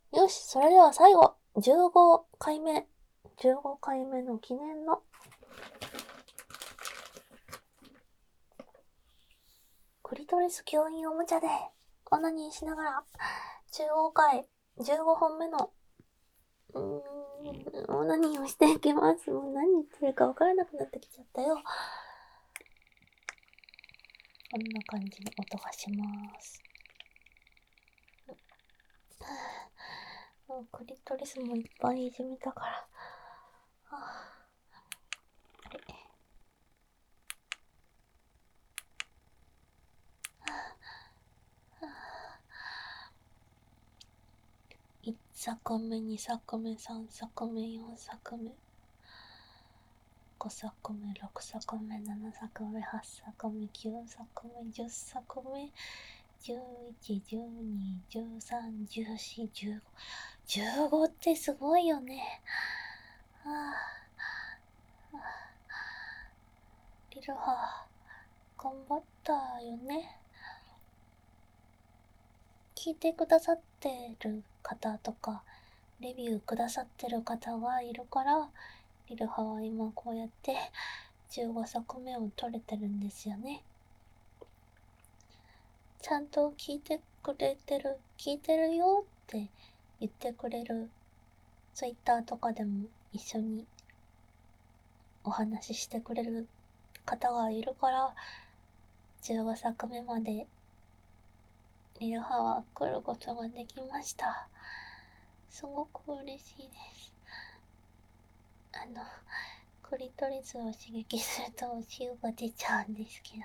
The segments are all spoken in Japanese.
よし、それでは最後、15回目。15回目の記念のクリトリス教員おもちゃでオナニーしながら15回、15本目のオナニーをしていきます。もう何言ってるかわからなくなってきちゃったよ。こんな感じの音がします。クリトリスもいっぱいいじめたから。あれ1作目、2作目、3作目、4作目、5作目、6作目、7作目、8作目、9作目、10作目、11、12、13、14、15。15ってすごいよね。はぁ、リルハ、頑張ったよね。聞いてくださってる方とか、レビューくださってる方がいるから、リルハは今こうやって15作目を撮れてるんですよね。ちゃんと聞いてるよって言ってくれるツイッターとかでも一緒にお話ししてくれる方がいるから15作目までリルハは来ることができました。すごく嬉しいです。クリトリスを刺激するとお塩が出ちゃうんですけど、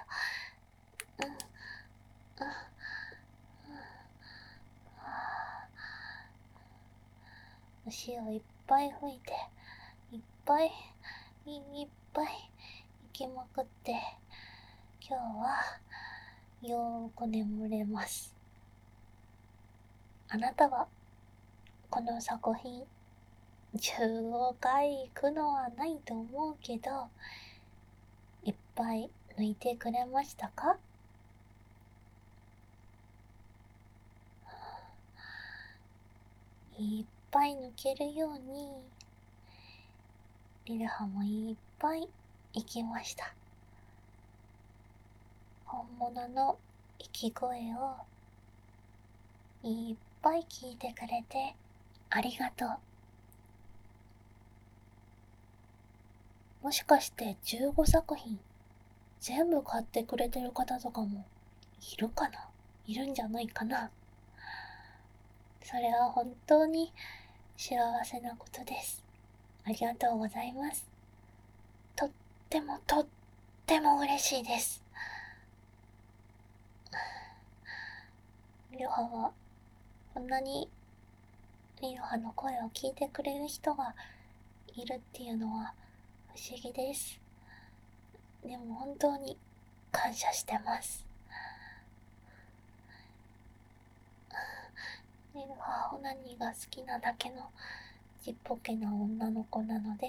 お塩いっぱい吹いて、いっぱいいっぱい行きまくって、今日はよーく眠れます。あなたはこの作品15回行くのはないと思うけど、いっぱい抜いてくれましたか？いっぱい抜けるように、リルハもいっぱい行きました。本物の息声をいっぱい聞いてくれてありがとう。もしかして15作品全部買ってくれてる方とかもいるかな？いるんじゃないかな？それは本当に幸せなことです。ありがとうございます。とってもとっても嬉しいです。リロハはこんなにリロハの声を聞いてくれる人がいるっていうのは不思議です。でも本当に感謝してます。リロハはオナニーが好きなだけのちっぽけな女の子なので、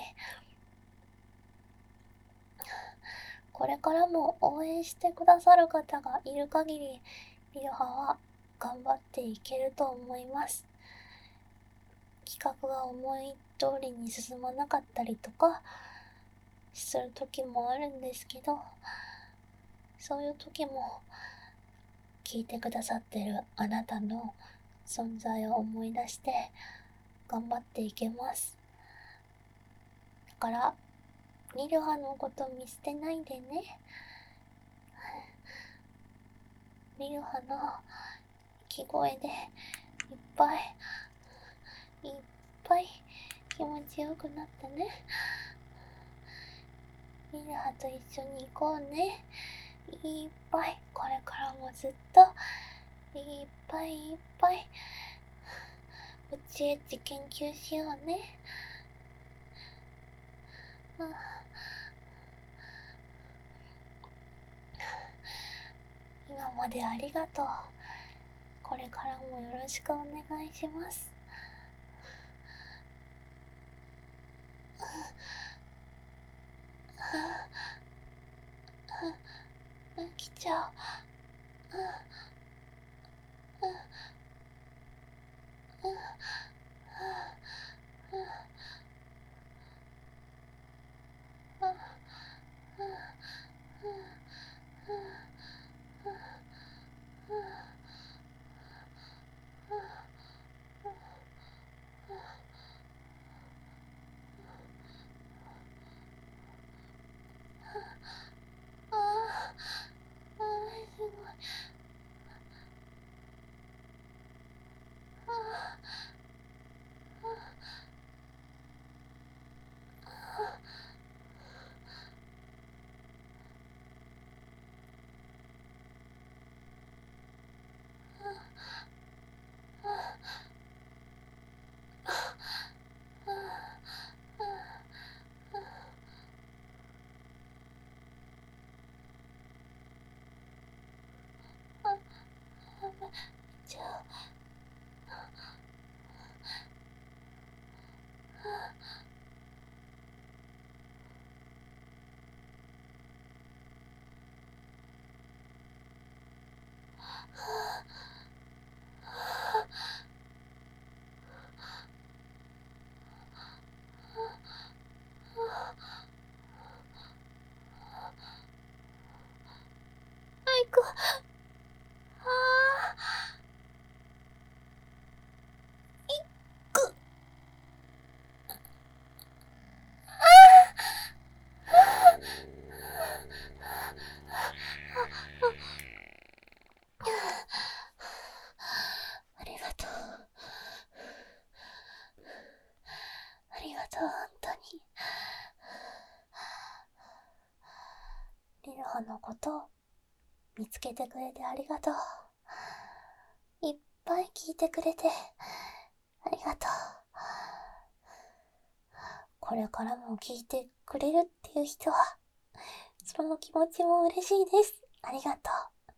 これからも応援してくださる方がいる限り、リロハは頑張っていけると思います。企画が思い通りに進まなかったりとかする時もあるんですけど、そういう時も聞いてくださってるあなたの存在を思い出して頑張っていけます。だからリルハのこと見捨てないでね。リルハの息声でいっぱいいっぱい気持ちよくなってね。リルハと一緒に行こうね。いっぱい、これからもずっといっぱいいっぱい宇宙エッジ研究しようね。今までありがとう。これからもよろしくお願いします。来ちゃう。 じゃあアイク、イク、ありがとう。ありがとう、本当に。リルハのことを見つけてくれてありがとう。いっぱい聞いてくれてありがとう。これからも聞いてくれるっていう人は、その気持ちも嬉しいです。ありがとう。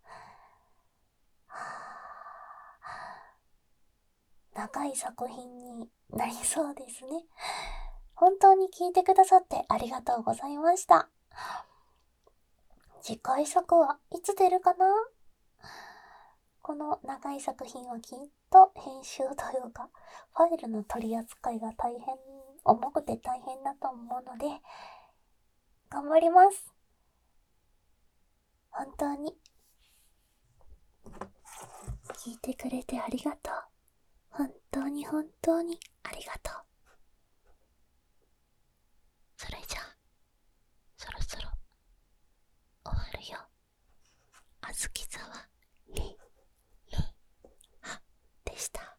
長い作品になりそうですね。本当に聞いてくださってありがとうございました。次回作はいつ出るかな？この長い作品はきっと編集というか、ファイルの取り扱いが重くて大変だと思うので、頑張ります。本当に。聞いてくれてありがとう。本当に本当にありがとう。それじゃあ、そろそろ終わるよ。あずきざわりりはでした。